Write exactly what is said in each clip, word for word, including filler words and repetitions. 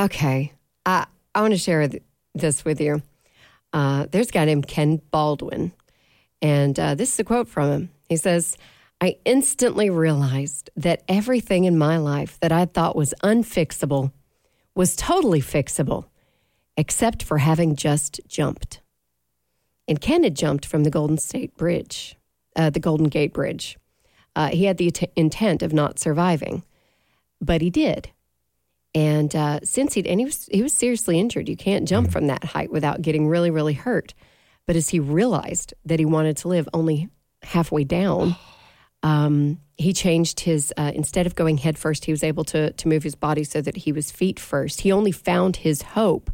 Okay. I, I want to share th- this with you. Uh, there's a guy named Ken Baldwin, and uh, this is a quote from him. He says, I instantly realized that everything in my life that I thought was unfixable was totally fixable, except for having just jumped. And Ken had jumped from the Golden State Bridge, uh, the Golden Gate Bridge. Uh, he had the t- intent of not surviving, but he did. And uh, since he'd, and he was, he was seriously injured. You can't jump from that height without getting really, really hurt. But as he realized that he wanted to live only halfway down, um, he changed his, uh, instead of going head first, he was able to, to move his body so that he was feet first. He only found his hope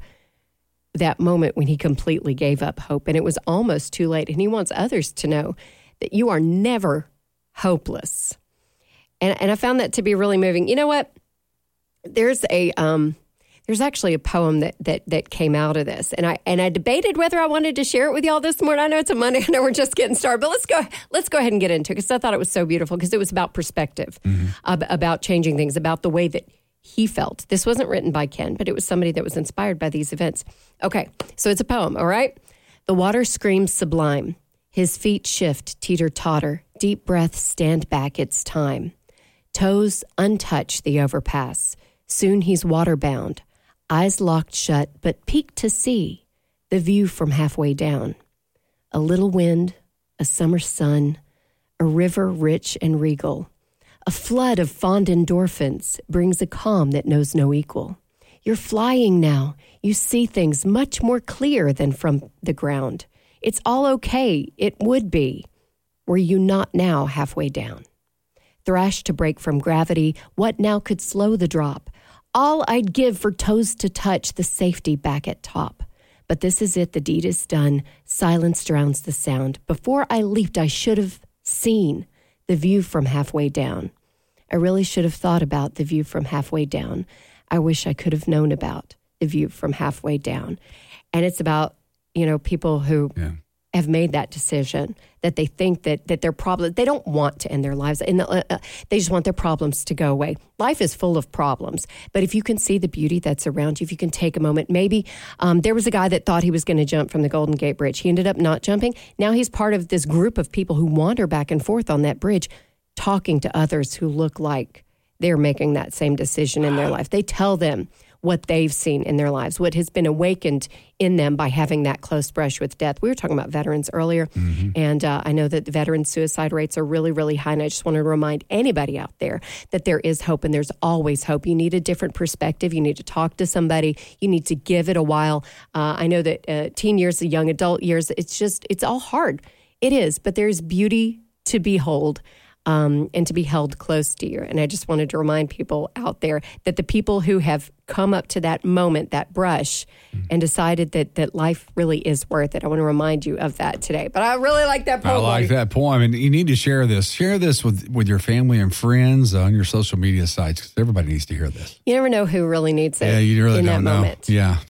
that moment when he completely gave up hope. And it was almost too late. And he wants others to know that you are never hopeless. And, and I found that to be really moving. You know what? There's a um, there's actually a poem that that that came out of this, and I and I debated whether I wanted to share it with y'all this morning. I know it's a Monday, I know we're just getting started, but let's go let's go ahead and get into it because I thought it was so beautiful because it was about perspective, mm-hmm. ab- about changing things, about the way that he felt. This wasn't written by Ken, but it was somebody that was inspired by these events. Okay, so it's a poem. All right, the water screams sublime. His feet shift, teeter totter. Deep breaths stand back. It's time. Toes untouch the overpass. Soon he's waterbound, eyes locked shut, but peeked to see the view from halfway down. A little wind, a summer sun, a river rich and regal. A flood of fond endorphins brings a calm that knows no equal. You're flying now. You see things much more clear than from the ground. It's all okay. It would be. Were you not now halfway down? Thrashed to break from gravity, what now could slow the drop? All I'd give for toes to touch the safety back at top. But this is it, the deed is done. Silence drowns the sound. Before I leaped, I should have seen the view from halfway down. I really should have thought about the view from halfway down. I wish I could have known about the view from halfway down. And it's about, you know, people who yeah. have made that decision, that they think that that their problem, they don't want to end their lives, and uh, uh, they just want their problems to go away. Life is full of problems, but if you can see the beauty that's around you, if you can take a moment, maybe um, there was a guy that thought he was going to jump from the Golden Gate Bridge. He ended up not jumping. Now he's part of this group of people who wander back and forth on that bridge, talking to others who look like they're making that same decision in their life. They tell them what they've seen in their lives, what has been awakened in them by having that close brush with death. We were talking about veterans earlier, mm-hmm. and uh, I know that the veteran suicide rates are really, really high, and I just want to remind anybody out there that there is hope, and there's always hope. You need a different perspective. You need to talk to somebody. You need to give it a while. Uh, I know that uh, teen years, the young adult years, it's just, it's all hard. It is, but there's beauty to behold. Um, and to be held close to you. And I just wanted to remind people out there that the people who have come up to that moment, that brush, mm. and decided that that life really is worth it. I want to remind you of that today. But I really like that poem. I like that poem. And you need to share this. Share this with, with your family and friends on your social media sites because everybody needs to hear this. You never know who really needs it yeah, you really in don't that know. moment. Yeah.